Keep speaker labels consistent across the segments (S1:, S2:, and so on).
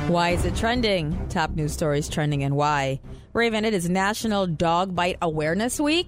S1: Why is it trending? Top news stories trending and why. Raven, it is National Dog Bite Awareness Week.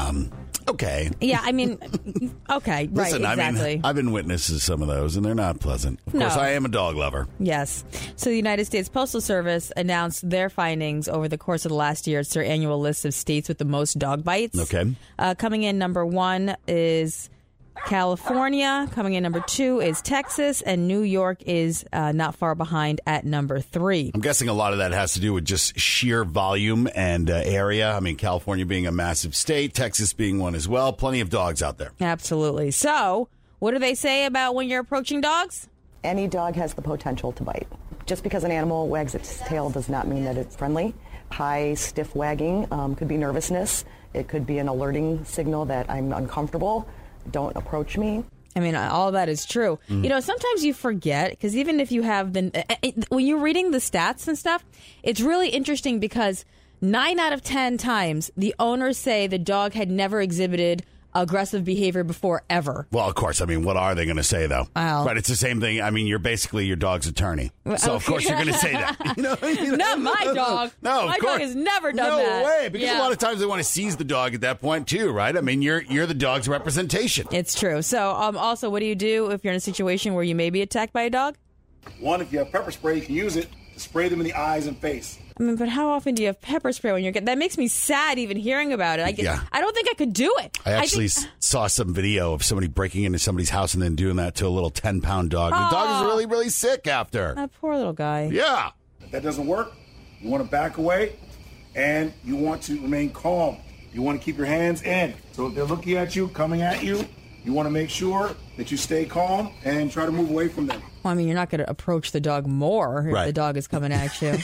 S2: Okay.
S1: Yeah, I mean, okay,
S2: Listen,
S1: right, exactly.
S2: I mean, I've been witness to some of those, and they're not pleasant. Of course, I am a dog lover.
S1: Yes. So the United States Postal Service announced their findings over the course of the last year. It's their annual list of states with the most dog bites.
S2: Okay.
S1: Coming in number 1 is California. Coming in number 2 is Texas, and New York is not far behind at number 3.
S2: I'm guessing a lot of that has to do with just sheer volume and area. I mean, California being a massive state, Texas being one as well. Plenty of dogs out there.
S1: Absolutely. So, what do they say about when you're approaching dogs?
S3: Any dog has the potential to bite. Just because an animal wags its tail does not mean that it's friendly. High, stiff wagging could be nervousness. It could be an alerting signal that I'm uncomfortable. Don't approach me.
S1: I mean, all that is true. You know, sometimes you forget, because even if you have been, when you're reading the stats and stuff, it's really interesting because 9 out of 10 times the owners say the dog had never exhibited aggressive behavior before, ever.
S2: Well, of course. I mean, what are they going to say, though?
S1: Well,
S2: right, it's the same thing. I mean, you're basically your dog's attorney. So, of course, you're going to say that. You know,
S1: Not my dog.
S2: No,
S1: my dog has never done that.
S2: No way. Because a lot of times they want to seize the dog at that point, too, right? I mean, you're the dog's representation.
S1: It's true. So, also, what do you do if you're in a situation where you may be attacked by a dog?
S4: One, if you have pepper spray, you can use it to spray them in the eyes and face.
S1: I mean, but how often do you have pepper spray when you're getting... That makes me sad even hearing about it. I don't think I could do it.
S2: I actually saw some video of somebody breaking into somebody's house and then doing that to a little 10-pound dog. The dog is really, really sick after.
S1: That poor little guy.
S2: Yeah.
S4: If that doesn't work, you want to back away, and you want to remain calm. You want to keep your hands in. So if they're looking at you, coming at you, you want to make sure that you stay calm and try to move away from them.
S1: Well, I mean, you're not going to approach the dog more if the dog is coming at you.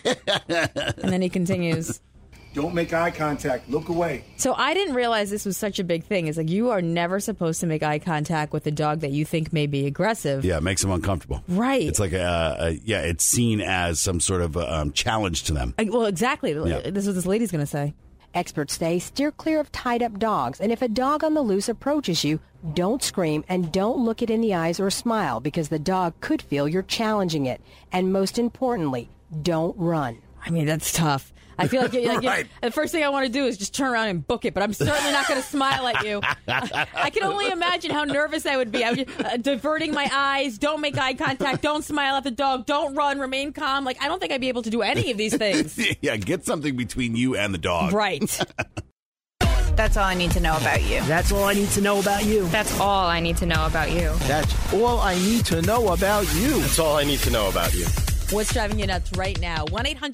S1: And then he continues.
S4: Don't make eye contact. Look away.
S1: So I didn't realize this was such a big thing. It's like you are never supposed to make eye contact with a dog that you think may be aggressive.
S2: Yeah, it makes them uncomfortable.
S1: Right.
S2: It's like, it's seen as some sort of challenge to them.
S1: Well, exactly.
S2: Yeah.
S1: This is what this lady's going to say.
S5: Experts say steer clear of tied-up dogs, and if a dog on the loose approaches you, don't scream and don't look it in the eyes or smile because the dog could feel you're challenging it. And most importantly, don't run.
S1: I mean, that's tough. I feel like, the first thing I want to do is just turn around and book it, but I'm certainly not going to smile at you. I can only imagine how nervous I would be. I would diverting my eyes, don't make eye contact, don't smile at the dog, don't run, remain calm. Like, I don't think I'd be able to do any of these things.
S2: Yeah, get something between you and the dog.
S1: Right.
S6: That's all I need to know about you.
S7: That's all I need to know about you.
S6: That's all I need to know about you.
S7: That's all I need to know about you.
S8: That's all I need to know about you.
S1: What's driving you nuts right now?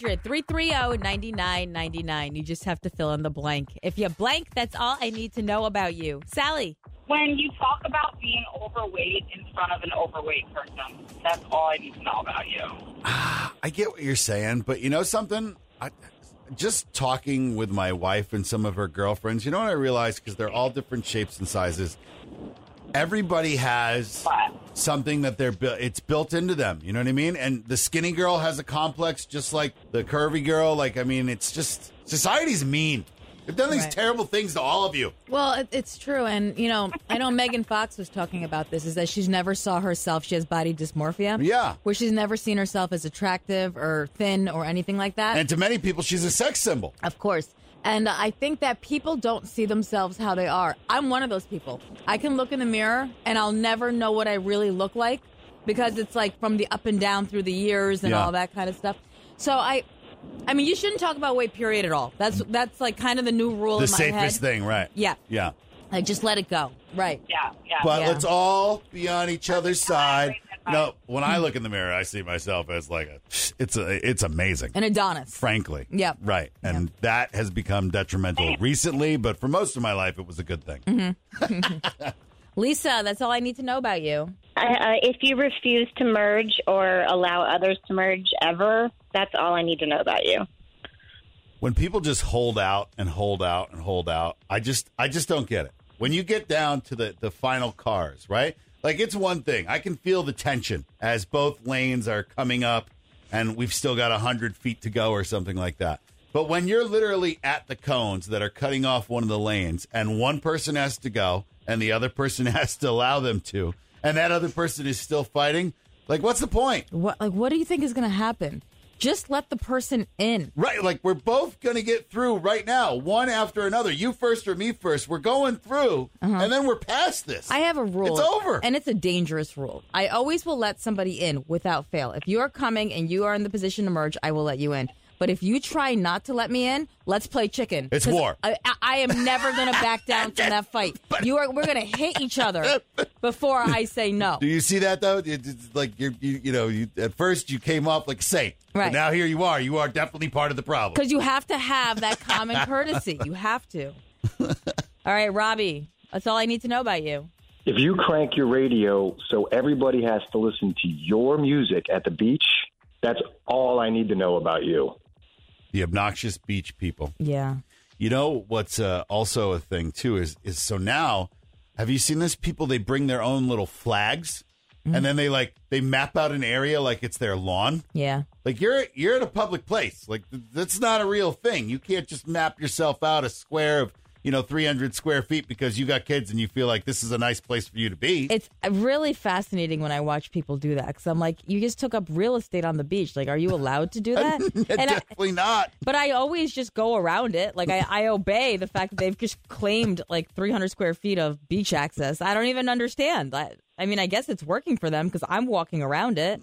S1: 1-800-330-9999. You just have to fill in the blank. If you blank, that's all I need to know about you. Sally.
S9: When you talk about being overweight in front of an overweight person, that's all I need to know about you.
S2: I get what you're saying, but you know something? Just talking with my wife and some of her girlfriends, you know what I realized? Because they're all different shapes and sizes. Everybody has something that it's built into them. You know what I mean? And the skinny girl has a complex just like the curvy girl. Like, I mean, it's just society's mean. They've done these terrible things to all of you.
S1: Well, it's true. And, you know, I know Megan Fox was talking about this, is that she's never saw herself. She has body dysmorphia.
S2: Yeah.
S1: Where she's never seen herself as attractive or thin or anything like that.
S2: And to many people, she's a sex symbol.
S1: Of course. And I think that people don't see themselves how they are. I'm one of those people. I can look in the mirror and I'll never know what I really look like because it's like from the up and down through the years and all that kind of stuff. So I mean, you shouldn't talk about weight, period, at all. That's like kind of the new rule in my head.
S2: The safest thing, right?
S1: Yeah.
S2: Yeah.
S1: Like, just let it go. Right.
S9: Yeah.
S2: But let's all be on each other's side. You know, when I look in the mirror, I see myself as like it's amazing.
S1: An Adonis.
S2: Frankly.
S1: Yep.
S2: Right. And that has become detrimental recently, but for most of my life, it was a good thing.
S1: Mm-hmm. Lisa, that's all I need to know about you.
S10: If you refuse to merge or allow others to merge ever, that's all I need to know about you.
S2: When people just hold out and hold out and hold out, I just don't get it. When you get down to the final cars, right? Like, it's one thing. I can feel the tension as both lanes are coming up and we've still got 100 feet to go or something like that. But when you're literally at the cones that are cutting off one of the lanes and one person has to go and the other person has to allow them to, and that other person is still fighting, Like, what's the point?
S1: What do you think is going to happen? Just let the person in.
S2: Right, like we're both going to get through right now, one after another. You first or me first. We're going through, and then we're past this.
S1: I have a rule.
S2: It's over.
S1: And it's a dangerous rule. I always will let somebody in without fail. If you are coming and you are in the position to merge, I will let you in. But if you try not to let me in, let's play chicken.
S2: It's war.
S1: I am never going to back down from that fight. We're going to hit each other before I say no.
S2: Do you see that, though? It's like, you at first you came off like a saint.
S1: Right.
S2: But now here you are. You are definitely part of the problem.
S1: Because you have to have that common courtesy. You have to. All right, Robbie, that's all I need to know about you.
S8: If you crank your radio so everybody has to listen to your music at the beach, that's all I need to know about you.
S2: The obnoxious beach people.
S1: Yeah.
S2: You know what's also a thing, too, is so now, have you seen this? People, they bring their own little flags, and then they map out an area like it's their lawn.
S1: Yeah.
S2: Like, you're at a public place. Like, that's not a real thing. You can't just map yourself out a square of, 300 square feet because you got kids and you feel like this is a nice place for you to be.
S1: It's really fascinating when I watch people do that because I'm like, you just took up real estate on the beach. Like, are you allowed to do that?
S2: Definitely not.
S1: But I always just go around it. Like, I obey the fact that they've just claimed like 300 square feet of beach access. I don't even understand. I mean, I guess it's working for them because I'm walking around it.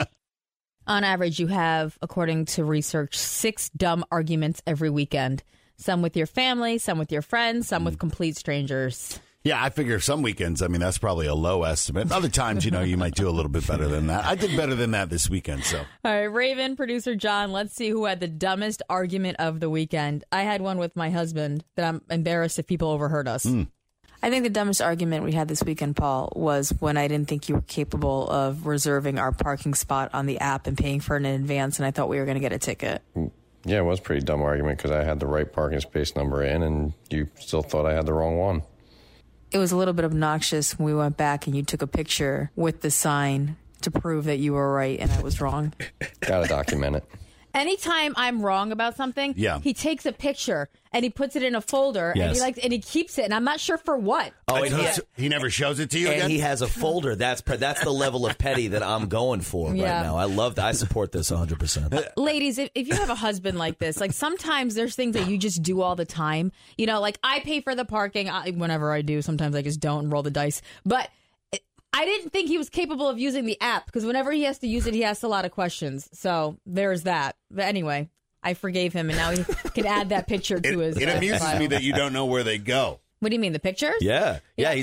S1: On average, you have, according to research, 6 dumb arguments every weekend. Some with your family, some with your friends, some with complete strangers.
S2: Yeah, I figure some weekends, that's probably a low estimate. Other times, you might do a little bit better than that. I did better than that this weekend, so.
S1: All right, Raven, producer John, let's see who had the dumbest argument of the weekend. I had one with my husband that I'm embarrassed if people overheard us.
S11: I think the dumbest argument we had this weekend, Paul, was when I didn't think you were capable of reserving our parking spot on the app and paying for it in advance, and I thought we were going to get a ticket.
S12: Yeah, it was a pretty dumb argument because I had the right parking space number in, and you still thought I had the wrong one.
S11: It was a little bit obnoxious when we went back and you took a picture with the sign to prove that you were right and I was wrong.
S12: Gotta document it.
S1: Anytime I'm wrong about something, he takes a picture and he puts it in a folder and he keeps it, and I'm not sure for what.
S13: Oh, and
S2: he never shows it to you again?
S13: And he has a folder. That's the level of petty that I'm going for right now. I love that. I support this 100%.
S1: Ladies, if you have a husband like this, like sometimes there's things that you just do all the time. Like I pay for the parking whenever I do. Sometimes I just don't and roll the dice. But I didn't think he was capable of using the app because whenever he has to use it, he asks a lot of questions. So there's that. But anyway, I forgave him, and now he can add that picture to his.
S2: It amuses me that you don't know where they go.
S1: What do you mean, the pictures?
S13: Yeah.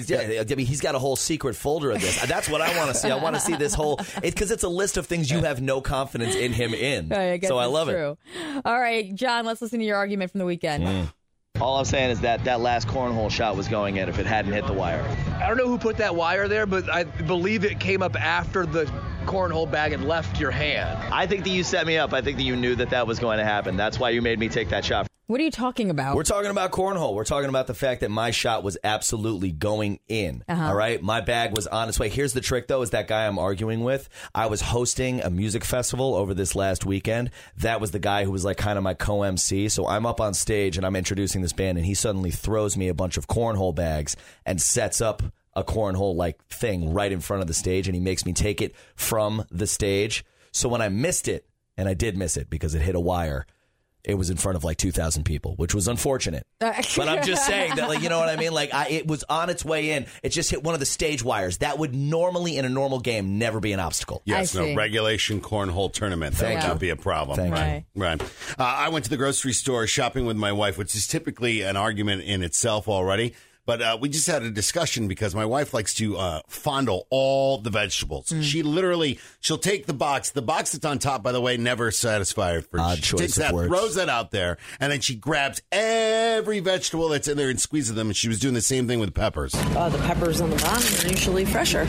S13: He's got a whole secret folder of this. That's what I want to see. I want to see this whole, because it's a list of things you have no confidence in him in.
S1: So I love it. All right, John, let's listen to your argument from the weekend.
S14: All I'm saying is that last cornhole shot was going in if it hadn't hit the wire.
S15: I don't know who put that wire there, but I believe it came up after the cornhole bag had left your hand.
S14: I think that you set me up. I think that you knew that was going to happen. That's why you made me take that shot.
S1: What are you talking about?
S13: We're talking about cornhole. We're talking about the fact that my shot was absolutely going in. All right? My bag was on its way. Here's the trick, though, is that guy I'm arguing with. I was hosting a music festival over this last weekend. That was the guy who was like kind of my co-MC. So I'm up on stage and I'm introducing this band, and he suddenly throws me a bunch of cornhole bags and sets up a cornhole-like thing right in front of the stage, and he makes me take it from the stage. So when I missed it, and I did miss it because it hit a wire, it was in front of like 2,000 people, which was unfortunate. But I'm just saying that, like, you know what I mean? Like, it was on its way in. It just hit one of the stage wires. That would normally, in a normal game, never be an obstacle.
S2: Yes, no, regulation cornhole tournament. That would not be a problem. Right. I went to the grocery store shopping with my wife, which is typically an argument in itself already. But we just had a discussion because my wife likes to fondle all the vegetables. She'll take the box. The box that's on top, by the way, never satisfies her. She takes that, throws that out there, and then she grabs every vegetable that's in there and squeezes them. And she was doing the same thing with peppers.
S16: The peppers on the bottom are usually fresher.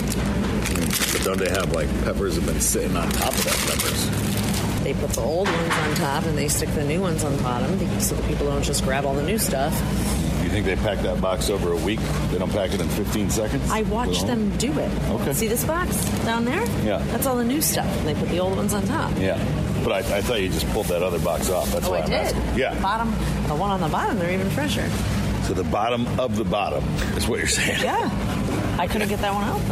S4: But don't they have, like, peppers have been sitting on top of that peppers?
S16: They put the old ones on top, and they stick the new ones on the bottom so that people don't just grab all the new stuff.
S4: You think they pack that box over a week? They don't pack it in 15 seconds?
S16: I watched them do it.
S4: Okay.
S16: See this box down there?
S4: Yeah.
S16: That's all the new stuff. And they put the old ones on top.
S4: Yeah. But I thought you just pulled that other box off. That's why I'm asking. Yeah.
S16: The one on the bottom, they're even fresher.
S4: So the bottom of the bottom is what you're saying.
S16: Yeah. I couldn't get that one out, though.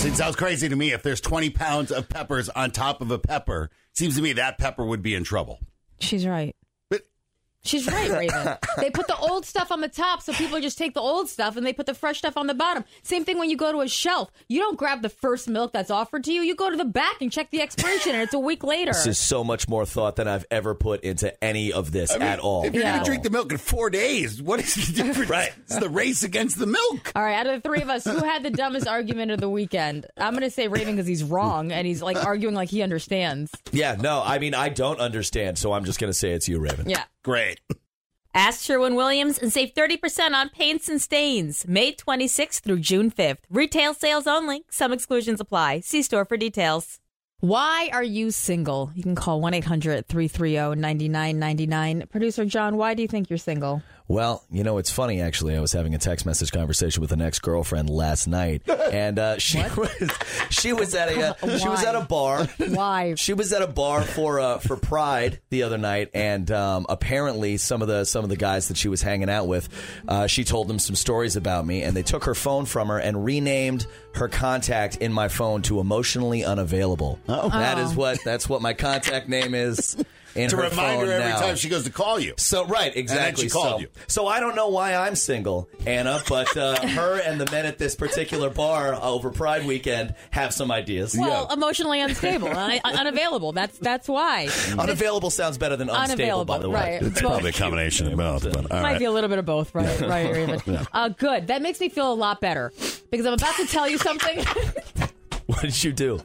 S2: It sounds crazy to me. If there's 20 pounds of peppers on top of a pepper, seems to me that pepper would be in trouble.
S1: She's right. She's right, Raven. They put the old stuff on the top, so people just take the old stuff and they put the fresh stuff on the bottom. Same thing when you go to a shelf. You don't grab the first milk that's offered to you. You go to the back and check the expiration, and it's a week later.
S13: This is so much more thought than I've ever put into any of this at all.
S2: If you're going to drink the milk in 4 days, what is the difference? Right. It's the race against the milk.
S1: All right, out of the three of us, who had the dumbest argument of the weekend? I'm going to say Raven because he's wrong, and he's like arguing like he understands.
S13: Yeah, no, I mean, I don't understand, so I'm just going to say it's you, Raven.
S1: Yeah.
S2: Great.
S17: Ask Sherwin-Williams and save 30% on paints and stains. May 26th through June 5th. Retail sales only. Some exclusions apply. See store for details.
S1: Why are you single? You can call 1-800-330-9999. Producer John, why do you think you're single?
S13: Well, you know, it's funny, actually. I was having a text message conversation with an ex-girlfriend last night, and she was at a bar.
S1: Why?
S13: She was at a bar for Pride the other night, and apparently some of the guys that she was hanging out with, she told them some stories about me, and they took her phone from her and renamed her contact in my phone to emotionally unavailable.
S2: Oh.
S13: That's what my contact name is.
S2: To remind her every time she goes to call you.
S13: So, right, exactly.
S2: And then she called you.
S13: So I don't know why I'm single, Anna, but her and the men at this particular bar over Pride weekend have some ideas.
S1: Well, emotionally unstable, unavailable. That's why.
S13: Unavailable sounds better than unstable, by the way.
S1: Right.
S2: It's probably a combination of both. But
S1: Might be a little bit of both, right? Right, Raven.
S2: Yeah.
S1: Good. That makes me feel a lot better because I'm about to tell you something.
S13: What did you do?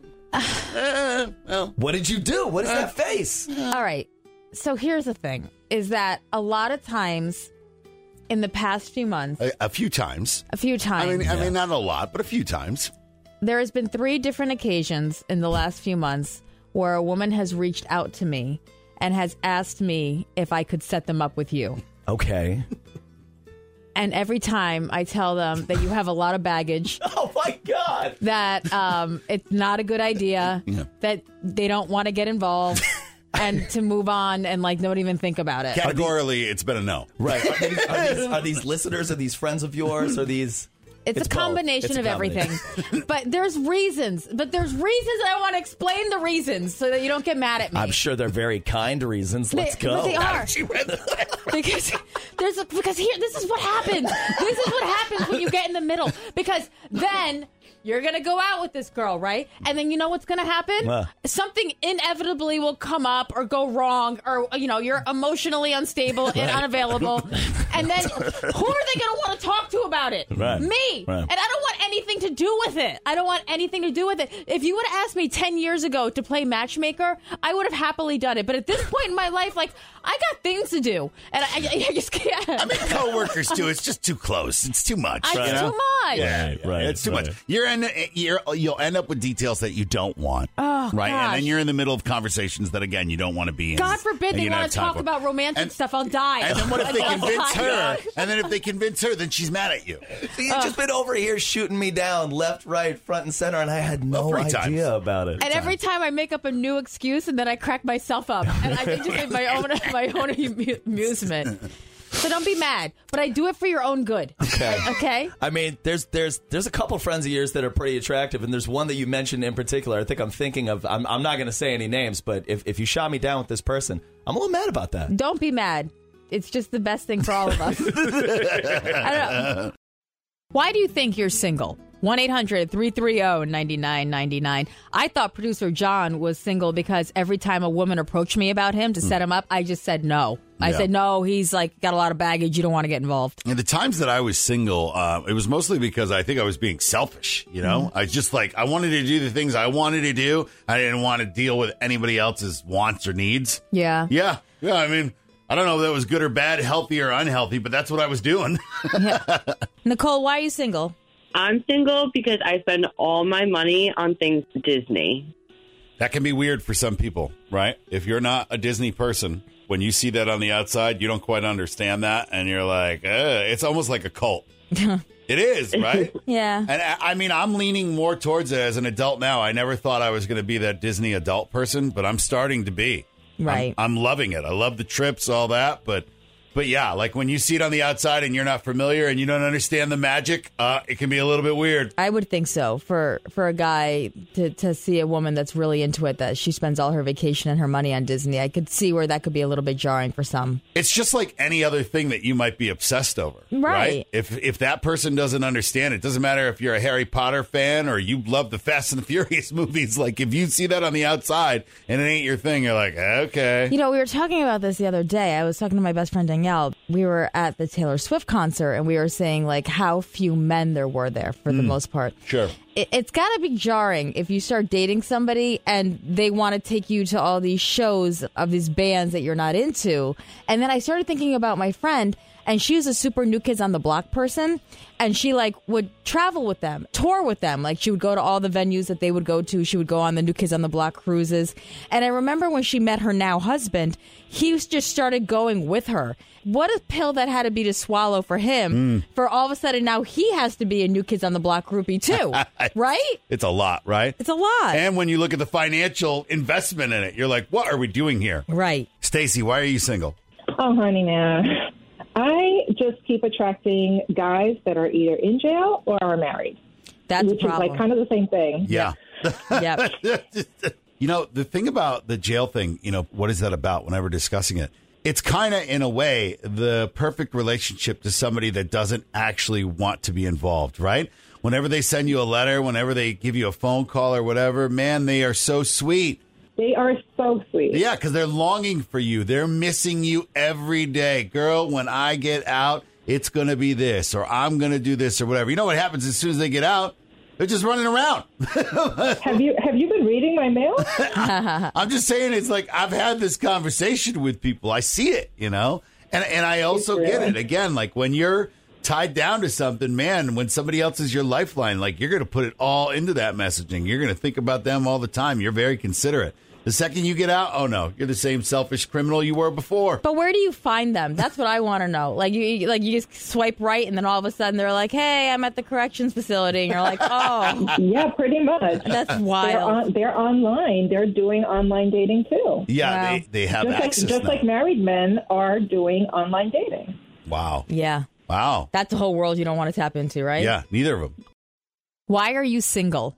S13: What did you do? What is that face?
S1: All right. So here's the thing, is that a lot of times in the past few months.
S2: A few times.
S1: I mean,
S2: not a lot, but a few times.
S1: There has been 3 different occasions in the last few months where a woman has reached out to me and has asked me if I could set them up with you.
S13: Okay.
S1: And every time I tell them that you have a lot of baggage.
S13: Oh, my God.
S1: That it's not a good idea. Yeah. That they don't want to get involved. And to move on and, don't even think about it.
S2: Categorically, it's been a no.
S13: Right. Are these listeners? Are these friends of yours? Are these...
S1: It's a combination of everything. But there's reasons. And I want to explain the reasons so that you don't get mad at me.
S13: I'm sure they're very kind reasons. Let's go.
S1: But they are. because here, this is what happens. This is what happens when you get in the middle. Because then you're going to go out with this girl, right? And then you know what's going to happen? Something inevitably will come up or go wrong, or, you're emotionally unstable and unavailable. And then who are they going to want to talk to about it?
S13: Right.
S1: Me. Right. And I don't want anything to do with it. If you would have asked me 10 years ago to play matchmaker, I would have happily done it. But at this point in my life, I got things to do. And I just can't.
S2: I mean, coworkers too. It's just too close. It's too much.
S1: It's too much.
S2: Yeah, right. It's too much. You'll end up with details that you don't want.
S1: Oh,
S2: right.
S1: Gosh.
S2: And then you're in the middle of conversations that, again, you don't want to be in.
S1: God forbid they want to talk about romantic stuff. I'll die.
S2: And then what if they convince her? And then if they convince her, then she's mad at you.
S13: So you've just been over here shooting me down left, right, front, and center, and I had no idea about it.
S1: And every time I make up a new excuse, and then I crack myself up, and I just make my own amusement. So don't be mad, but I do it for your own good. Okay.
S13: I mean, there's a couple friends of yours that are pretty attractive, and there's one that you mentioned in particular. I think I'm thinking of. I'm not going to say any names, but if you shot me down with this person, I'm a little mad about that.
S1: Don't be mad. It's just the best thing for all of us. I don't know. Why do you think you're single? 1-800-330-9999. I thought producer John was single because every time a woman approached me about him to set him up, I just said no. I said, no, he's got a lot of baggage. You don't want to get involved.
S2: And the times that I was single, it was mostly because I think I was being selfish, Mm-hmm. I just I wanted to do the things I wanted to do. I didn't want to deal with anybody else's wants or needs.
S1: Yeah.
S2: Yeah. I mean, I don't know if that was good or bad, healthy or unhealthy, but that's what I was doing.
S1: Nicole, why are you single?
S18: I'm single because I spend all my money on things Disney.
S2: That can be weird for some people, right? If you're not a Disney person, when you see that on the outside, you don't quite understand that. And you're like, it's almost like a cult. It is, right?
S1: Yeah.
S2: And I mean, I'm leaning more towards it as an adult now. I never thought I was going to be that Disney adult person, but I'm starting to be.
S1: Right.
S2: I'm loving it. I love the trips, all that, but But yeah, like when you see it on the outside and you're not familiar and you don't understand the magic, it can be a little bit weird.
S1: I would think so. For a guy to see a woman that's really into it, that she spends all her vacation and her money on Disney, I could see where that could be a little bit jarring for some.
S2: It's just like any other thing that you might be obsessed over. Right? If that person doesn't understand, it doesn't matter if you're a Harry Potter fan or you love the Fast and the Furious movies. Like if you see that on the outside and it ain't your thing, you're like, okay.
S1: You know, we were talking about this the other day. I was talking to my best friend Danielle. We were at the Taylor Swift concert and we were saying like how few men there were there for the most part.
S2: Sure.
S1: It's got to be jarring if you start dating somebody and they want to take you to all these shows of these bands that you're not into. And then I started thinking about my friend, and she was a super New Kids on the Block person, and she like would travel with them, tour with them. Like she would go to all the venues that they would go to. She would go on the New Kids on the Block cruises. And I remember when she met her now husband, he just started going with her. What a pill that had to be to swallow for him. For all of a sudden now he has to be a New Kids on the Block groupie too, right?
S2: It's a lot, right?
S1: It's a lot.
S2: And when you look at the financial investment in it, you're like, what are we doing here?
S1: Right.
S2: Stacey, why are you single?
S19: Oh, honey, now. I just keep attracting guys that are either in jail or are married.
S1: That's
S19: which is like kind of the same thing.
S2: Yeah.
S1: Yep.
S2: You know, the thing about the jail thing, you know, what is that about when we're discussing it? It's kind of, in a way, the perfect relationship to somebody that doesn't actually want to be involved, right? Whenever they send you a letter, whenever they give you a phone call or whatever, man, they are so sweet.
S19: They are so sweet.
S2: Yeah, because they're longing for you. They're missing you every day. Girl, when I get out, it's going to be this, or I'm going to do this, or whatever. You know what happens as soon as they get out? They're just running around.
S19: Have you been reading my mail?
S2: I'm just saying, it's like I've had this conversation with people. I see it, you know, and I also get it. Again, like when you're tied down to something, man, when somebody else is your lifeline, like you're going to put it all into that messaging. You're going to think about them all the time. You're very considerate. The second you get out, oh no, you're the same selfish criminal you were before.
S1: But where do you find them? That's what I want to know. Like you just swipe right, and then all of a sudden they're like, "Hey, I'm at the corrections facility," and you're like, "Oh,
S19: yeah, pretty much."
S1: That's wild.
S19: They're online. They're doing online dating too.
S2: Yeah, they have access.
S19: Just like married men are doing online dating.
S2: Wow.
S1: Yeah.
S2: Wow.
S1: That's a whole world you don't want to tap into, right?
S2: Yeah, neither of them.
S1: Why are you single?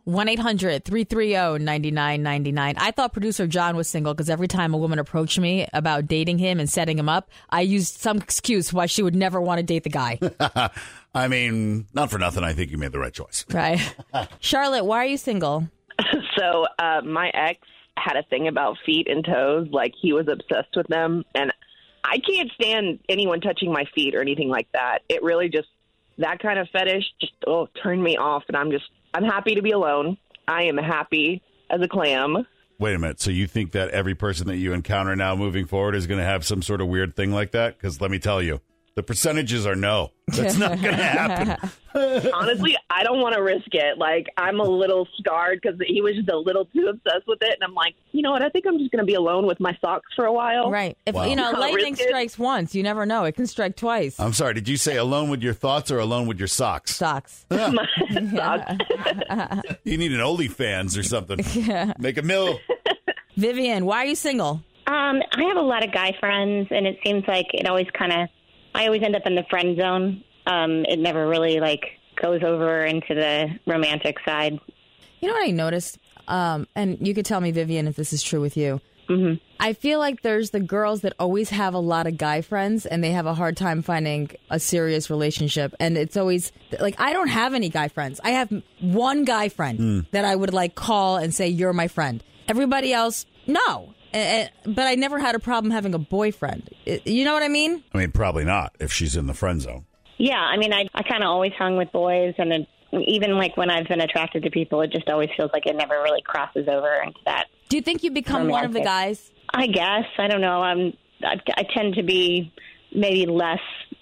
S1: 1-800-330-9999. I thought producer John was single because every time a woman approached me about dating him and setting him up, I used some excuse why she would never want to date the guy.
S2: I mean, not for nothing. I think you made the right choice.
S1: Right. Charlotte, why are you single?
S18: So my ex had a thing about feet and toes. Like he was obsessed with them. And I can't stand anyone touching my feet or anything like that. It really just, that kind of fetish just turned me off, and I'm happy to be alone. I am happy as a clam.
S2: Wait a minute. So you think that every person that you encounter now moving forward is going to have some sort of weird thing like that? Because let me tell you, the percentages are no. That's not going to happen.
S18: Honestly, I don't want to risk it. Like, I'm a little scarred because he was just a little too obsessed with it. And I'm like, you know what? I think I'm just going to be alone with my socks for a while.
S1: Right. If lightning strikes once, you never know. It can strike twice.
S2: I'm sorry. Did you say alone with your thoughts or alone with your socks?
S1: Socks.
S2: Yeah.
S18: Socks.
S2: You need an OnlyFans or something.
S1: Yeah.
S2: Make a mill.
S1: Vivian, why are you single?
S10: I have a lot of guy friends, and it seems like it always I always end up in the friend zone. It never really goes over into the romantic side.
S1: You know what I noticed? And you could tell me, Vivian, if this is true with you.
S10: Mm-hmm.
S1: I feel like there's the girls that always have a lot of guy friends and they have a hard time finding a serious relationship. And it's always like, I don't have any guy friends. I have one guy friend that I would call and say, you're my friend. Everybody else, no. But I never had a problem having a boyfriend. You know what I mean?
S2: I mean, probably not if she's in the friend zone.
S10: Yeah, I mean, I kind of always hung with boys, and even when I've been attracted to people, it just always feels like it never really crosses over into that.
S1: Do you think you become
S10: romantic.
S1: one of the guys?
S10: I guess. I don't know. I tend to be maybe less,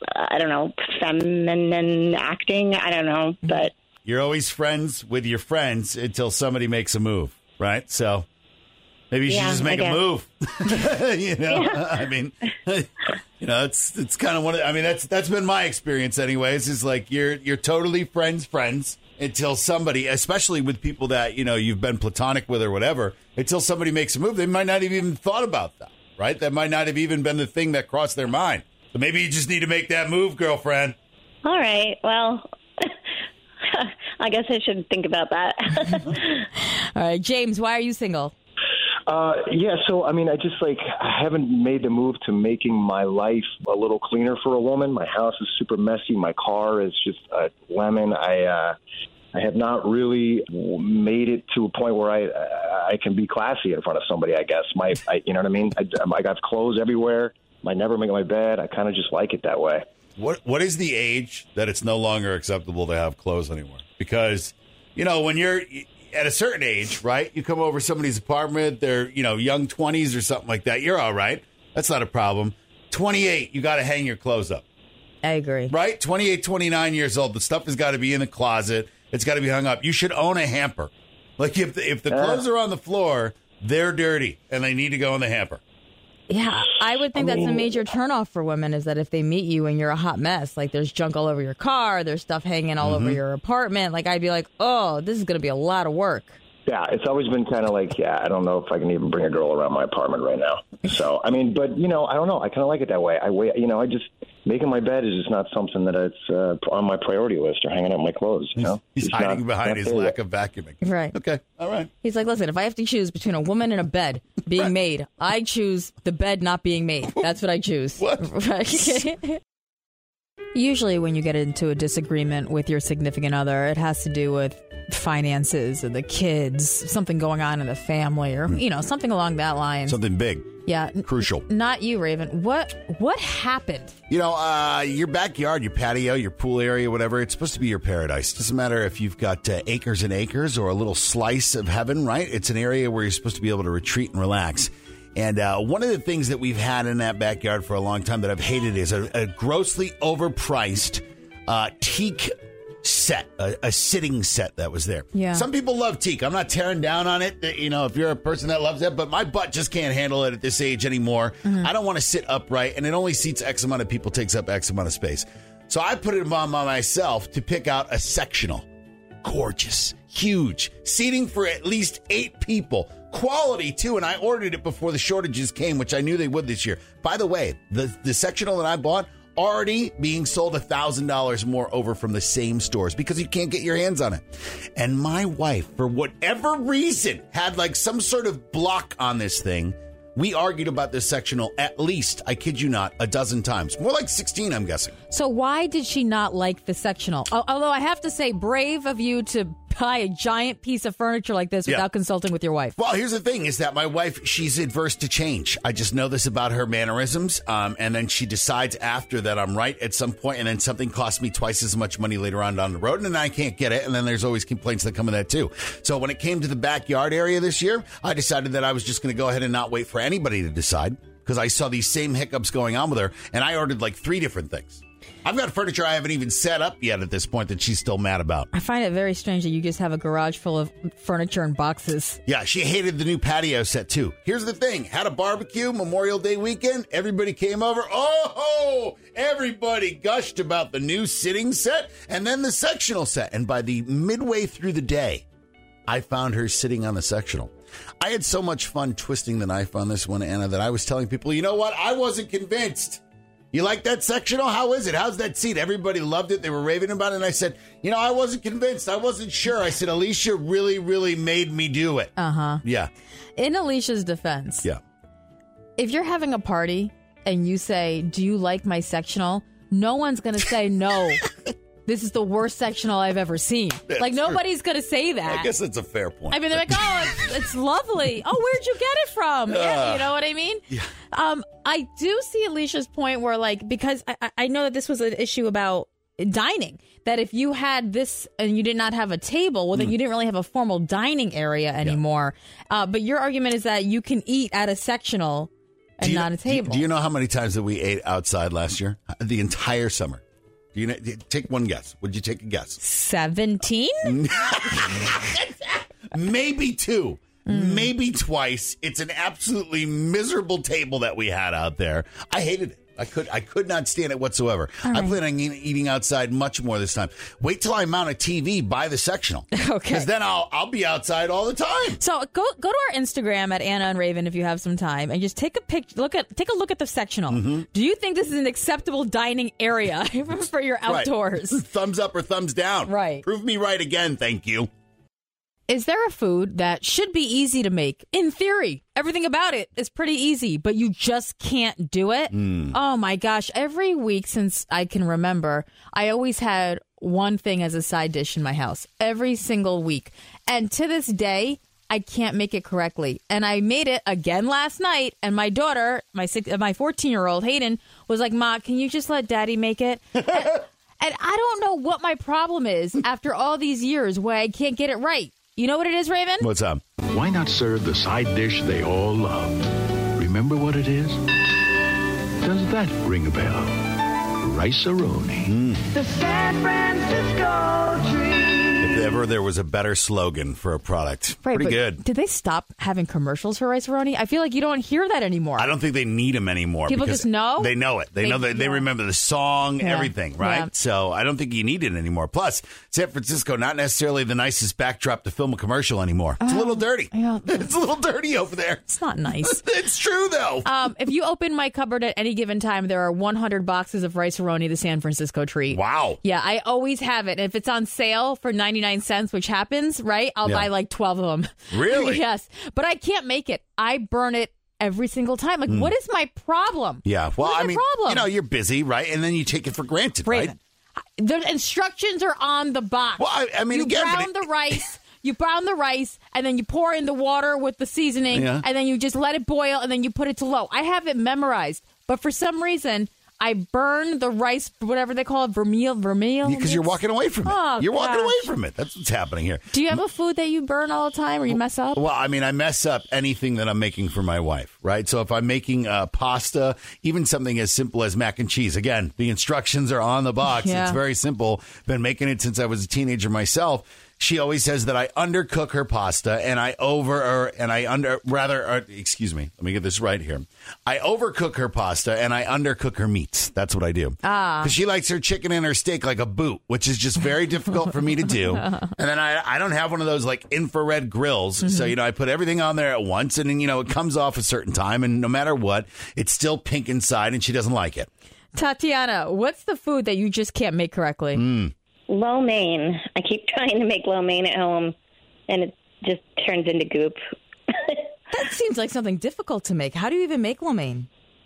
S10: feminine acting. I don't know, but
S2: you're always friends with your friends until somebody makes a move, right? So maybe you should just make a move. I mean, it's kind of that's been my experience anyways, is like you're totally friends until somebody, especially with people that, you've been platonic with or whatever, until somebody makes a move. They might not have even thought about that, right? That might not have even been the thing that crossed their mind. So maybe you just need to make that move, girlfriend.
S10: All right. Well, I guess I should think about that.
S1: All right, James, why are you single?
S8: Yeah, so, I mean, I haven't made the move to making my life a little cleaner for a woman. My house is super messy. My car is just a lemon. I have not really made it to a point where I can be classy in front of somebody, I guess. You know what I mean? I got clothes everywhere. I never make my bed. I kind of just like it that way.
S2: What is the age that it's no longer acceptable to have clothes anymore? Because, when you're at a certain age, right, you come over somebody's apartment, they're, young 20s or something like that, you're all right. That's not a problem. 28, you got to hang your clothes up.
S1: I agree.
S2: Right? 28, 29 years old, the stuff has got to be in the closet. It's got to be hung up. You should own a hamper. Like, if the clothes are on the floor, they're dirty, and they need to go in the hamper.
S1: Yeah, I would think that's a major turnoff for women is that if they meet you and you're a hot mess, like there's junk all over your car, there's stuff hanging all over your apartment, like I'd be like, oh, this is going to be a lot of work.
S8: Yeah, it's always been kind of like, I don't know if I can even bring a girl around my apartment right now. So, I mean, but, I don't know. I kind of like it that way. I just, making my bed is just not something that it's on my priority list or hanging up my clothes,
S2: He's hiding behind his lack of vacuuming.
S1: Right.
S2: Okay. All right.
S1: He's like, listen, if I have to choose between a woman and a bed being made, I choose the bed not being made. That's what I choose.
S2: What?
S1: Right.
S11: Usually when you get into a disagreement with your significant other, it has to do with finances or the kids, something going on in the family or, something along that line.
S2: Something big.
S11: Yeah.
S2: Crucial.
S11: Not you, Raven. What happened?
S2: Your backyard, your patio, your pool area, whatever, it's supposed to be your paradise. Doesn't matter if you've got acres and acres or a little slice of heaven, right? It's an area where you're supposed to be able to retreat and relax. And one of the things that we've had in that backyard for a long time that I've hated is a grossly overpriced teak set, a sitting set that was there.
S11: Yeah.
S2: Some people love teak. I'm not tearing down on it, if you're a person that loves it, but my butt just can't handle it at this age anymore.
S11: Mm-hmm.
S2: I don't want to sit upright, and it only seats X amount of people, takes up X amount of space. So I put it on myself to pick out a sectional. Gorgeous, huge, seating for at least 8 people. Quality, too, and I ordered it before the shortages came, which I knew they would this year. By the way, the sectional that I bought already being sold $1,000 more over from the same stores because you can't get your hands on it. And my wife, for whatever reason, had like some sort of block on this thing. We argued about this sectional at least, I kid you not, a dozen times. More like 16, I'm guessing.
S1: So why did she not like the sectional? Although I have to say, brave of you to buy a giant piece of furniture like this without consulting with your wife.
S2: Well, here's the thing is that my wife, she's adverse to change. I just know this about her mannerisms. And then she decides after that I'm right at some point, and then something costs me twice as much money later on down the road, and then I can't get it. And then there's always complaints that come with that too. So when it came to the backyard area this year, I decided that I was just going to go ahead and not wait for anybody to decide because I saw these same hiccups going on with her, and I ordered like 3 different things. I've got furniture I haven't even set up yet at this point that she's still mad about.
S1: I find it very strange that you just have a garage full of furniture and boxes.
S2: Yeah, she hated the new patio set, too. Here's the thing. Had a barbecue Memorial Day weekend. Everybody came over. Oh, everybody gushed about the new sitting set and then the sectional set. And by the midway through the day, I found her sitting on the sectional. I had so much fun twisting the knife on this one, Anna, that I was telling people, you know what? I wasn't convinced. You like that sectional? How is it? How's that seat? Everybody loved it. They were raving about it. And I said, I wasn't convinced. I wasn't sure. I said, Alicia really, really made me do it.
S1: Uh-huh.
S2: Yeah.
S1: In Alicia's defense, if you're having a party and you say, do you like my sectional? No one's going to say no. This is the worst sectional I've ever seen. Like, nobody's going to say that.
S2: I guess that's a fair point.
S1: I mean, they're like, oh, it's lovely. Oh, where'd you get it from? Yeah, you know what I mean?
S2: Yeah.
S1: I do see Alicia's point where, like, because I know that this was an issue about dining, that if you had this and you did not have a table, well, then you didn't really have a formal dining area anymore. But your argument is that you can eat at a sectional and not a table.
S2: Do you know how many times that we ate outside last year? The entire summer. Take one guess. Would you take a guess?
S1: 17?
S2: Maybe 2. Maybe twice. It's an absolutely miserable table that we had out there. I hated it. I could not stand it whatsoever.
S11: All right.
S2: I plan on eating outside much more this time. Wait till I mount a TV by the sectional.
S11: Okay.
S2: Because then I'll be outside all the time.
S11: So go to our Instagram at Anna and Raven if you have some time, and just take a picture. Take a look at the sectional.
S2: Mm-hmm.
S11: Do you think this is an acceptable dining area for your outdoors?
S2: Right. Thumbs up or thumbs down.
S11: Right.
S2: Prove me right again. Thank you.
S11: Is there a food that should be easy to make? In theory, everything about it is pretty easy, but you just can't do it? Oh, my gosh. Every week since I can remember, I always had one thing as a side dish in my house. Every single week. And to this day, I can't make it correctly. And I made it again last night, and my daughter, my 14-year-old Hayden, was like, Ma, can you just let Daddy make it? And I don't know what my problem is after all these years where I can't get it right. You know what it is, Raven?
S2: What's up?
S20: Why not serve the side dish they all love? Remember what it is? Does that ring a bell? Rice-A-Roni.
S21: The San Francisco treat.
S2: If ever there was a better slogan for a product.
S11: Right,
S2: Pretty
S11: but
S2: good.
S11: Did they stop having commercials for Rice-A-Roni? I feel like you don't hear that anymore.
S2: I don't think they need them anymore.
S11: People
S2: because
S11: just know?
S2: They know it. They know that they remember the song,
S11: Yeah.
S2: everything, right?
S11: Yeah.
S2: So I don't think you need it anymore. Plus, San Francisco, not necessarily the nicest backdrop to film a commercial anymore. It's a little dirty.
S11: Yeah.
S2: It's a little dirty over there.
S11: It's not nice.
S2: It's true, though.
S11: If you open my cupboard at any given time, there are 100 boxes of Rice-A-Roni, the San Francisco treat.
S2: Wow.
S11: Yeah, I always have it. And if it's on sale for 99 cents, which happens, right, I'll buy like 12 of them.
S2: Really?
S11: Yes. But I can't make it. I burn it every single time. Like, what is my problem?
S2: Yeah. Well,
S11: What is
S2: I
S11: my
S2: mean,
S11: problem?
S2: you're busy, right? And then you take it for granted,
S11: Raven,
S2: right?
S11: the instructions are on the box.
S2: Well, I mean,
S11: you
S2: again, but
S11: brown the rice. You brown the rice, and then you pour in the water with the seasoning,
S2: Yeah.
S11: and then you just let it boil, and then you put it to low. I have it memorized, but for some reason, I burn the rice, whatever they call it, vermeil.
S2: Because you're walking away from it.
S11: Oh,
S2: You're walking
S11: gosh.
S2: away from it. That's what's happening here.
S11: Do you have a food that you burn all the time, or you mess up?
S2: Well, I mean, I mess up anything that I'm making for my wife, right? So if I'm making pasta, even something as simple as mac and cheese, again, the instructions are on the box.
S11: Yeah.
S2: It's very simple. Been making it since I was a teenager myself. She always says that I undercook her pasta and excuse me, let me get this right here. I overcook her pasta and I undercook her meats. That's what I do. Because she likes her chicken and her steak like a boot, which is just very difficult for me to do. And then I don't have one of those like infrared grills.
S11: Mm-hmm.
S2: So, I put everything on there at once and then, it comes off a certain time. And no matter what, it's still pink inside and she doesn't like it.
S11: Tatiana, what's the food that you just can't make correctly?
S10: Lo mein. I keep trying to make lo mein at home, and it just turns into goop.
S11: That seems like something difficult to make. How do you even make lo mein?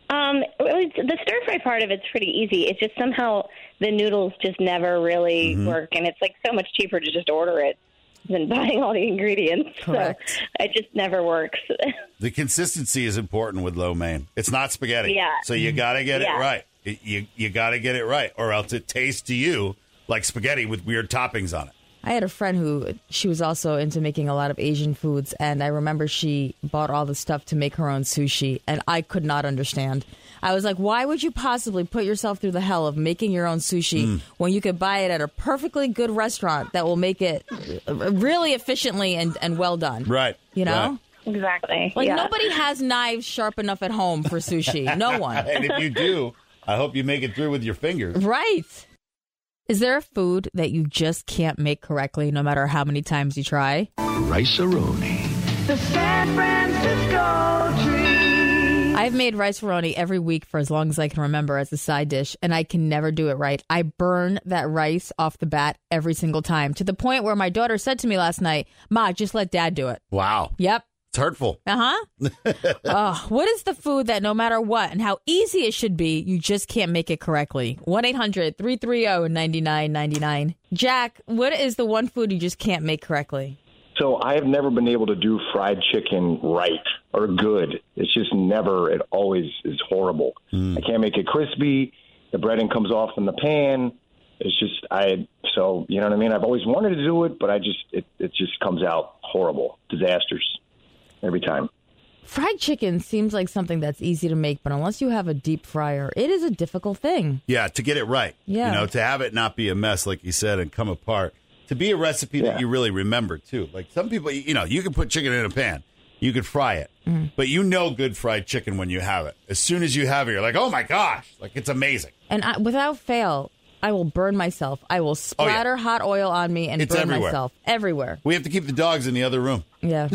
S10: The stir fry part of it's pretty easy. It's just somehow the noodles just never really work, and it's like so much cheaper to just order it than buying all the ingredients.
S11: Correct.
S10: So it just never works.
S2: The consistency is important with lo mein. It's not spaghetti.
S10: Yeah.
S2: So you got to get it
S10: Yeah.
S2: right. You got to get it right, or else it tastes to you like spaghetti with weird toppings on it.
S11: I had a friend who, she was also into making a lot of Asian foods, and I remember she bought all the stuff to make her own sushi, and I could not understand. I was like, why would you possibly put yourself through the hell of making your own sushi when you could buy it at a perfectly good restaurant that will make it really efficiently and well done?
S2: Right.
S11: You know?
S2: Right.
S10: Exactly.
S11: Like,
S10: yeah.
S11: nobody has knives sharp enough at home for sushi. No one.
S2: And if you do, I hope you make it through with your fingers.
S11: Right. Is there a food that you just can't make correctly no matter how many times you try?
S20: Rice-A-Roni.
S21: The San Francisco treat.
S11: I've made Rice-A-Roni every week for as long as I can remember as a side dish, and I can never do it right. I burn that rice off the bat every single time, to the point where my daughter said to me last night, Ma, just let Dad do it.
S2: Wow.
S11: Yep.
S2: It's hurtful.
S11: What is the food that no matter what and how easy it should be, you just can't make it correctly? 1-800-330-9999. Jack, what is the one food you just can't make correctly?
S8: So I have never been able to do fried chicken right or good. It's just never, it always is horrible. I can't make it crispy. The breading comes off in the pan. It's just, so, you know what I mean? I've always wanted to do it, but it just comes out horrible. Disasters every time.
S11: Fried chicken seems like something that's easy to make, but unless you have a deep fryer, it is a difficult thing.
S2: Yeah, to get it right.
S11: Yeah.
S2: To have it not be a mess, like you said, and come apart. To be a recipe that you really remember, too. Like some people, you can put chicken in a pan. You could fry it. But you know good fried chicken when you have it. As soon as you have it, you're like, oh my gosh, like it's amazing.
S11: And without fail, I will burn myself. I will splatter hot oil on me and burn myself everywhere.
S2: We have to keep the dogs in the other room.
S11: Yeah.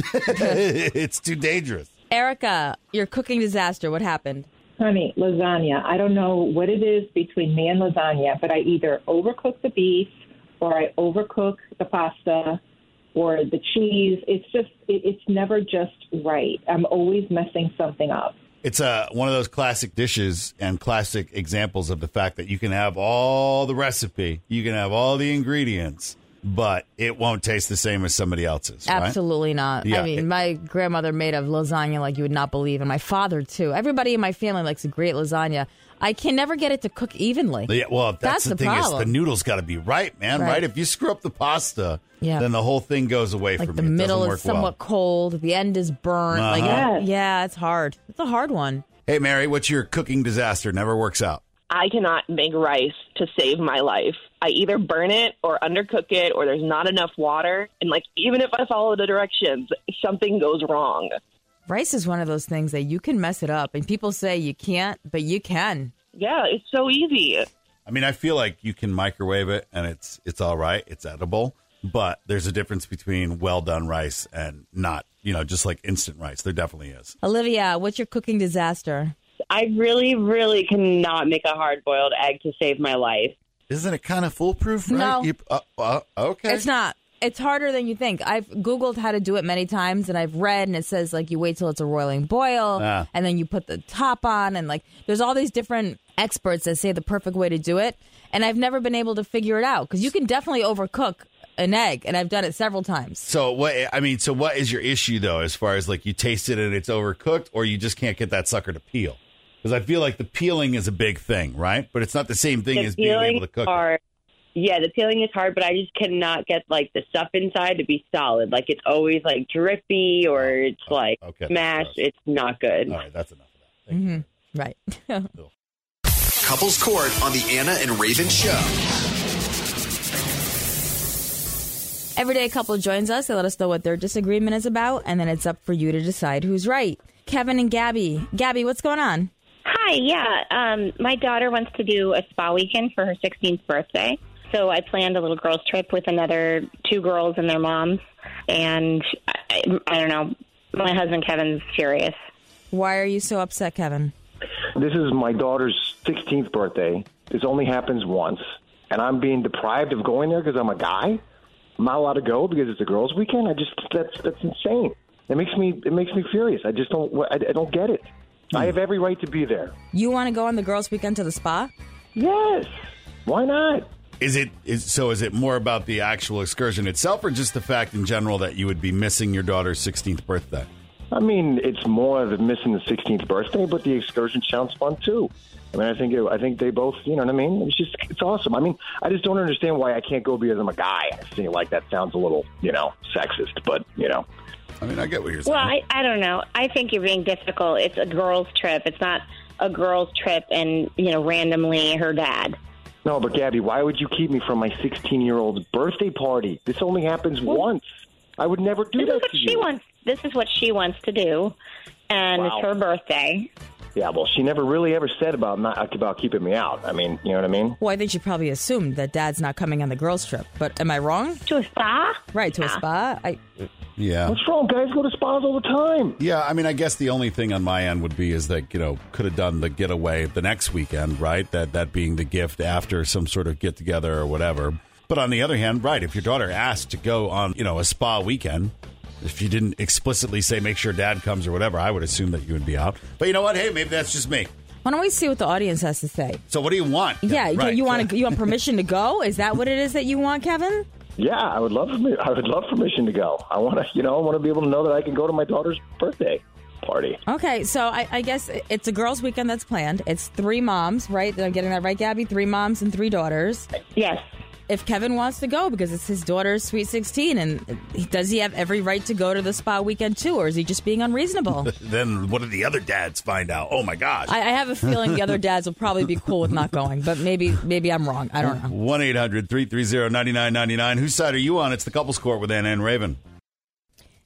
S2: It's too dangerous.
S11: Erica, your cooking disaster, what happened?
S19: Honey, lasagna. I don't know what it is between me and lasagna, but I either overcook the beef or I overcook the pasta or the cheese. It's just, it's never just right. I'm always messing something up.
S2: It's one of those classic dishes and classic examples of the fact that you can have all the recipe, you can have all the ingredients, but it won't taste the same as somebody else's. Right?
S11: Absolutely not.
S2: Yeah,
S11: I mean, my grandmother made a lasagna like you would not believe, and my father, too. Everybody in my family likes a great lasagna. I can never get it to cook evenly.
S2: Yeah, well, that's the thing
S11: problem.
S2: is the noodles got to be right, man, right? If you screw up the pasta,
S11: Yeah.
S2: then the whole thing goes away
S11: Like
S2: from
S11: the
S2: you. It
S11: middle
S2: doesn't
S11: is
S2: work
S11: somewhat
S2: well.
S11: cold, the end is burnt.
S2: Uh-huh.
S11: Like, yeah, it's hard. It's a hard one.
S2: Hey, Mary, what's your cooking disaster? Never works out.
S18: I cannot make rice to save my life. I either burn it or undercook it or there's not enough water. And, like, even if I follow the directions, something goes wrong.
S11: Rice is one of those things that you can mess it up. And people say you can't, but you can.
S18: Yeah, it's so easy.
S2: I mean, I feel like you can microwave it and it's all right. It's edible. But there's a difference between well-done rice and not, just like instant rice. There definitely is.
S11: Olivia, what's your cooking disaster?
S3: I really, really cannot make a hard-boiled egg to save my life.
S2: Isn't it kind of foolproof, right?
S11: No.
S2: Okay.
S11: It's not. It's harder than you think. I've Googled how to do it many times, and I've read, and it says, like, you wait till it's a roiling boil, and then you put the top on, and, like, there's all these different experts that say the perfect way to do it, and I've never been able to figure it out, because you can definitely overcook an egg, and I've done it several times.
S2: So what is your issue, though, as far as, like, you taste it and it's overcooked, or you just can't get that sucker to peel? Because I feel like the peeling is a big thing, right? But it's not the same thing as being able to cook it.
S3: Yeah, the peeling is hard, but I just cannot get, like, the stuff inside to be solid. Like, it's always, like, drippy or it's, smashed. It's not good.
S2: All right, that's enough.
S11: Right.
S22: Couples Court on the Anna and Raven Show.
S11: Every day a couple joins us. They let us know what their disagreement is about, and then it's up for you to decide who's right. Kevin and Gabby. Gabby, what's going on?
S10: Hi, yeah. My daughter wants to do a spa weekend for her 16th birthday. So I planned a little girls' trip with another 2 girls and their moms. And I don't know. My husband, Kevin's furious.
S11: Why are you so upset, Kevin?
S8: This is my daughter's 16th birthday. This only happens once. And I'm being deprived of going there because I'm a guy? I'm not allowed to go because it's a girls' weekend? That's insane. It makes me furious. I just don't get it. I have every right to be there.
S11: You want to go on the girls' weekend to the spa?
S8: Yes. Why not?
S2: Is it more about the actual excursion itself, or just the fact in general that you would be missing your daughter's 16th birthday?
S8: I mean, it's more than missing the 16th birthday, but the excursion sounds fun too. I mean, I think they both, you know what I mean? It's awesome. I mean, I just don't understand why I can't go because I'm a guy. I think like that sounds a little, sexist, but,
S2: I mean, I get what you're saying.
S10: Well, I don't know. I think you're being difficult. It's a girls' trip. It's not a girls' trip and, randomly her dad.
S8: No, but Gabby, why would you keep me from my 16-year-old's birthday party? This only happens once. I would never do that to you.
S10: This is what she wants to do, and It's her birthday.
S8: Yeah, well, she never really ever said about keeping me out. I mean, you know what I mean?
S11: Well, I think she probably assumed that Dad's not coming on the girls' trip. But am I wrong?
S10: To a spa?
S11: Right, to a spa.
S2: Yeah.
S8: What's wrong? Guys go to spas all the time.
S2: Yeah, I mean, I guess the only thing on my end would be is that, could have done the getaway the next weekend, right? That being the gift after some sort of get-together or whatever. But on the other hand, right, if your daughter asked to go on, a spa weekend, if you didn't explicitly say make sure Dad comes or whatever, I would assume that you would be out. But you know what? Hey, maybe that's just me.
S11: Why don't we see what the audience has to say?
S2: So what do you want?
S11: Yeah,
S2: right.
S11: you want permission to go? Is that what it is that you want, Kevin?
S8: Yeah, I would love permission to go. I want to be able to know that I can go to my daughter's birthday party.
S11: Okay, so I guess it's a girls' weekend that's planned. It's 3 moms, right? I'm getting that right, Gabby? 3 moms and 3 daughters.
S10: Yes.
S11: If Kevin wants to go because it's his daughter's sweet 16, and does he have every right to go to the spa weekend too, or is he just being unreasonable?
S2: Then what do the other dads find out? Oh my gosh!
S11: I have a feeling the other dads will probably be cool with not going, but maybe I'm wrong. I don't know.
S2: 1-800-330-9999. Whose side are you on? It's the Couples Court with Anna and Raven.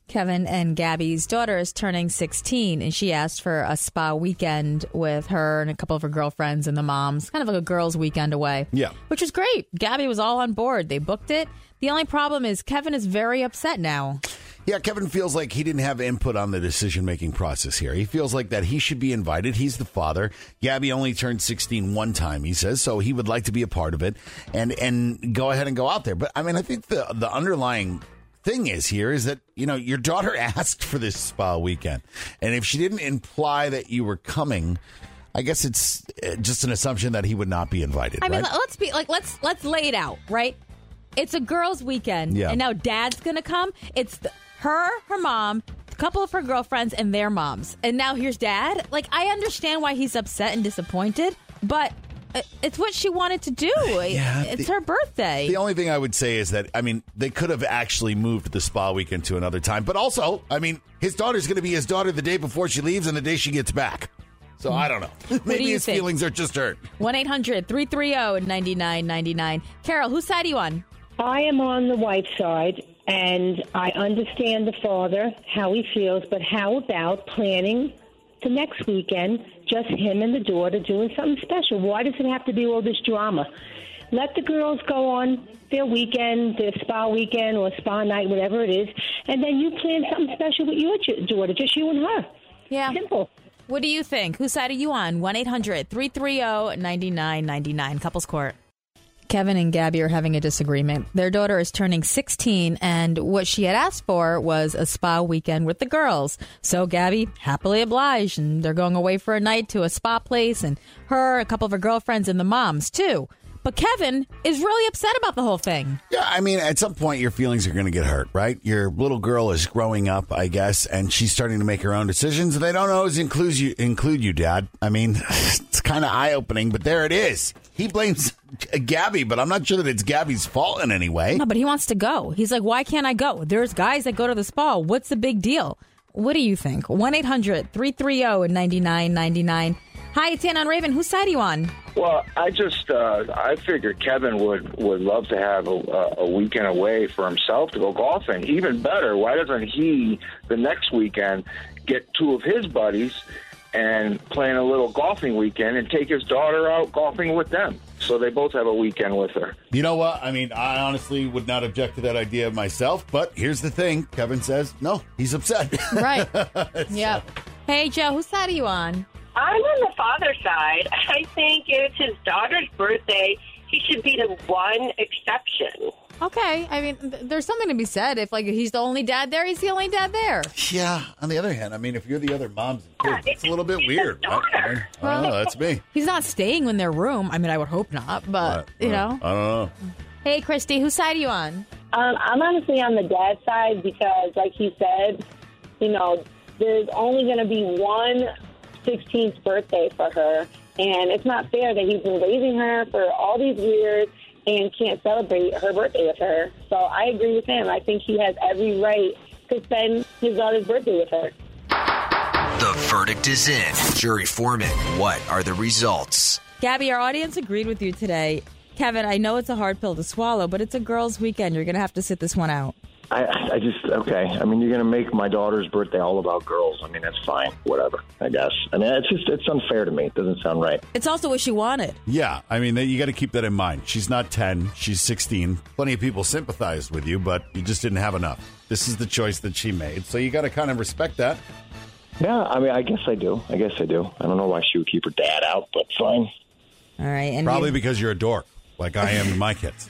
S11: Kevin and Gabby's daughter is turning 16, and she asked for a spa weekend with her and a couple of her girlfriends and the moms, kind of like a girls' weekend away.
S2: Yeah.
S11: Which was great. Gabby was all on board. They booked it. The only problem is Kevin is very upset now.
S2: Yeah, Kevin feels like he didn't have input on the decision-making process here. He feels like that he should be invited. He's the father. Gabby only turned 16 one time, he says, so he would like to be a part of it and go ahead and go out there. But, I mean, I think the underlying thing is that, you know, your daughter asked for this spa weekend. And if she didn't imply that you were coming, I guess it's just an assumption that he would not be invited.
S11: I mean,
S2: right?
S11: let's lay it out, right? It's a girls' weekend, and now Dad's going to come. It's her mom, a couple of her girlfriends, and their moms. And now here's Dad. Like, I understand why he's upset and disappointed, but it's what she wanted to do. It's her birthday.
S2: The only thing I would say is that, I mean, they could have actually moved the spa weekend to another time. But also, I mean, his daughter's going to be his daughter the day before she leaves and the day she gets back. So I don't know. Maybe his feelings are just hurt.
S11: 1-800-330-9999. Carol, whose side are you on?
S5: I am on the wife's side, and I understand the father, how he feels, but how about planning the next weekend, just him and the daughter doing something special? Why does it have to be all this drama? Let the girls go on their weekend, their spa weekend or spa night, whatever it is, and then you plan something special with your daughter, just you and her.
S11: Yeah.
S5: Simple.
S11: What do you think? Whose side are you on? 1-800-330-9999. Couples Court. Kevin and Gabby are having a disagreement. Their daughter is turning 16, and what she had asked for was a spa weekend with the girls. So Gabby happily obliged, and they're going away for a night to a spa place, and her, a couple of her girlfriends, and the moms, too. But Kevin is really upset about the whole thing.
S2: Yeah, I mean, at some point, your feelings are going to get hurt, right? Your little girl is growing up, I guess, and she's starting to make her own decisions. And they don't always include you, Dad. I mean, it's kind of eye-opening, but there it is. He blames Gabby, but I'm not sure that it's Gabby's fault in any way.
S11: No, but he wants to go. He's like, why can't I go? There's guys that go to the spa. What's the big deal? What do you think? 1-800-330-9999. Hi, it's Ann on Raven. Whose side are you on?
S6: Well, I figured Kevin would love to have a weekend away for himself to go golfing. Even better, why doesn't he, the next weekend, get two of his buddies and plan a little golfing weekend and take his daughter out golfing with them? So they both have a weekend with her.
S2: You know what? I mean, I honestly would not object to that idea myself, but here's the thing. Kevin says, no, he's upset.
S11: Right. Yep. Hey, Joe, whose side are you on?
S23: I'm on the father's side. I think if it's his daughter's birthday, he should be the one exception.
S11: Okay. I mean, there's something to be said. If, he's the only dad there, he's the only dad there.
S2: Yeah. On the other hand, I mean, if you're the other moms and kids, it's a little bit weird. Right? I mean, I don't know. That's me.
S11: He's not staying in their room. I mean, I would hope not, but, you know.
S2: I don't know.
S11: Hey, Christy, whose side are you on?
S24: I'm honestly on the dad side because, like he said, you know, there's only going to be one 16th birthday for her, and it's not fair that he's been raising her for all these years and can't celebrate her birthday with her. So I agree with him. I think he has every right to spend his daughter's birthday with her.
S22: The verdict is in. Jury foreman, what are the results?
S11: Gabby, our audience agreed with you today. Kevin, I know it's a hard pill to swallow, but it's a girls' weekend. You're going to have to sit this one out.
S8: Okay. I mean, you're going to make my daughter's birthday all about girls. I mean, that's fine. Whatever, I guess. I mean, it's unfair to me. It doesn't sound right.
S11: It's also what she wanted.
S2: Yeah. I mean, you got to keep that in mind. She's not 10. She's 16. Plenty of people sympathized with you, but you just didn't have enough. This is the choice that she made. So you got to kind of respect that.
S8: Yeah. I mean, I guess I do. I don't know why she would keep her dad out, but fine.
S11: All right. And
S2: probably because you're a dork, like I am to my kids.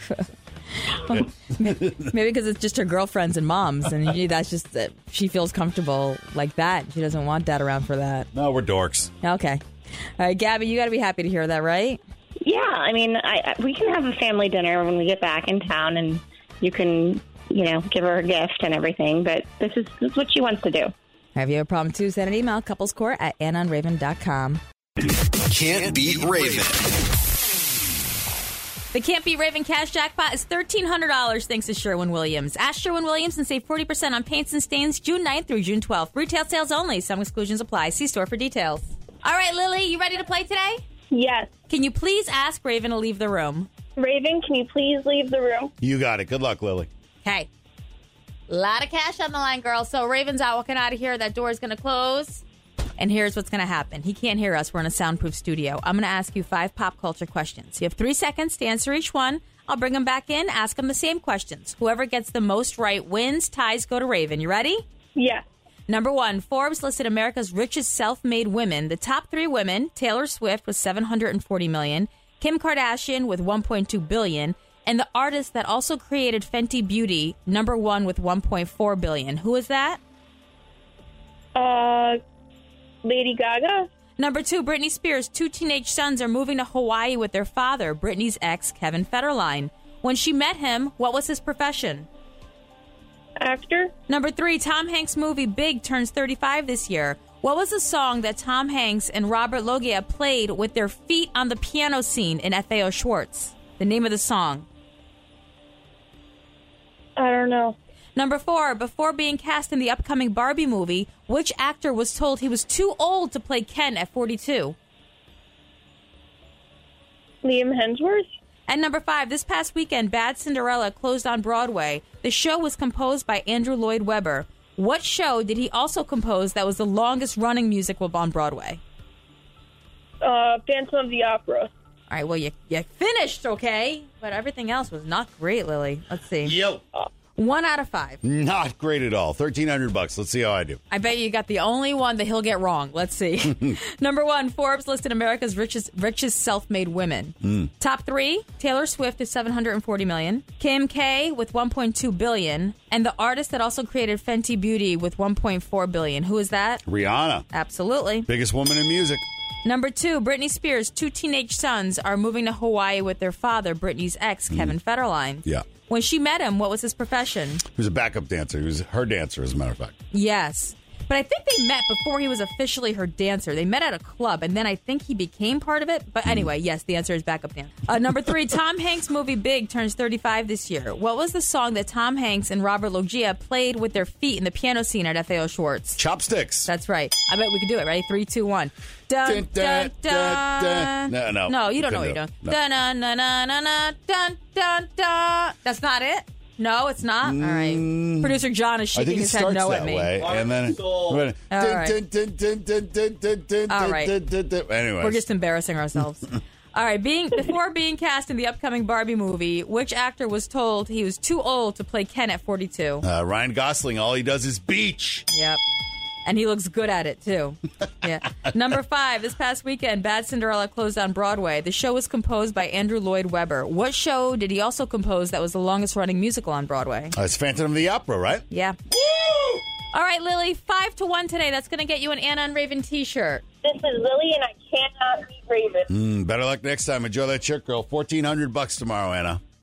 S11: Maybe because it's just her girlfriends and moms, and that's just that she feels comfortable like that. She doesn't want dad around for that.
S2: No, we're dorks.
S11: Okay. All right, Gabby, you got to be happy to hear that, right?
S10: Yeah, I mean, we can have a family dinner when we get back in town, and you can, give her a gift and everything, but this is what she wants to do.
S11: Have you a problem, too? Send an email, couplescourt@annonraven.com.
S22: Can't beat Raven.
S17: The Can't Beat Raven cash jackpot is $1,300 thanks to Sherwin-Williams. Ask Sherwin-Williams and save 40% on paints and stains June 9th through June 12th. Retail sales only. Some exclusions apply. See store for details. All right, Lily, you ready to play today?
S25: Yes.
S17: Can you please ask Raven to leave the room?
S25: Raven, can you please leave the room?
S2: You got it. Good luck, Lily.
S17: Okay. A lot of cash on the line, girl. So Raven's out, walking out of here. That door is going to close. And here's what's going to happen. He can't hear us. We're in a soundproof studio. I'm going to ask you 5 pop culture questions. You have 3 seconds to answer each one. I'll bring them back in, ask them the same questions. Whoever gets the most right wins. Ties go to Raven. You ready?
S23: Yeah.
S17: Number 1, Forbes listed America's richest self-made women. The top 3 women, Taylor Swift with $740 million, Kim Kardashian with $1.2 billion, and the artist that also created Fenty Beauty, number 1 with $1.4 billion. Who is that?
S23: Lady Gaga.
S17: Number 2, Britney Spears' 2 teenage sons are moving to Hawaii with their father, Britney's ex, Kevin Federline. When she met him, what was his profession?
S23: Actor.
S17: Number 3, Tom Hanks' movie Big turns 35 this year. What was the song that Tom Hanks and Robert Loggia played with their feet on the piano scene in FAO Schwartz? The name of the song.
S23: I don't know.
S17: Number 4, before being cast in the upcoming Barbie movie, which actor was told he was too old to play Ken at 42?
S23: Liam Hemsworth.
S17: And number 5, this past weekend, Bad Cinderella closed on Broadway. The show was composed by Andrew Lloyd Webber. What show did he also compose that was the longest-running musical on Broadway?
S23: Phantom of the Opera.
S17: All right, well, you finished, okay? But everything else was not great, Lily. Let's see.
S2: Yo.
S17: 1 out of 5.
S2: Not great at all. $1,300. Let's see how I do.
S17: I bet you got the only one that he'll get wrong. Let's see. Number 1, Forbes listed America's richest self-made women. Top 3, Taylor Swift is $740 million, Kim K with $1.2 billion, and the artist that also created Fenty Beauty with $1.4 billion. Who is that?
S2: Rihanna.
S17: Absolutely.
S2: Biggest woman in music.
S17: Number 2, Britney Spears' 2 teenage sons are moving to Hawaii with their father, Britney's ex, Kevin Federline.
S2: Yeah.
S17: When she met him, what was his profession?
S2: He was a backup dancer. He was her dancer, as a matter of fact.
S17: Yes. But I think they met before he was officially her dancer. They met at a club, and then I think he became part of it. But anyway, yes, the answer is backup dancer. Number 3, Tom Hanks' movie Big turns 35 this year. What was the song that Tom Hanks and Robert Loggia played with their feet in the piano scene at FAO Schwartz?
S2: Chopsticks.
S17: That's right. I bet we could do it. Ready? 3, 2, 1. Dun, dun, dun.
S2: No,
S17: you don't know what you're doing.
S2: No.
S17: Dun, dun, dun, dun, dun, dun, dun, dun. That's not it? No, it's not? All right. Producer John is shaking his head no at me.
S2: Way, and then
S17: All right.
S2: Anyway,
S17: We're just embarrassing ourselves. All right. Before being cast in the upcoming Barbie movie, which actor was told he was too old to play Ken at 42?
S2: Ryan Gosling. All he does is beach.
S17: Yep. And he looks good at it, too. Yeah. Number 5, this past weekend, Bad Cinderella closed on Broadway. The show was composed by Andrew Lloyd Webber. What show did he also compose that was the longest-running musical on Broadway?
S2: It's Phantom of the Opera, right?
S17: Yeah. Woo! All right, Lily, 5-1 today. That's going to get you an Anna and Raven T-shirt.
S23: This is Lily, and I cannot beat Raven.
S2: Better luck next time. Enjoy that shirt, girl. $1,400 tomorrow, Anna.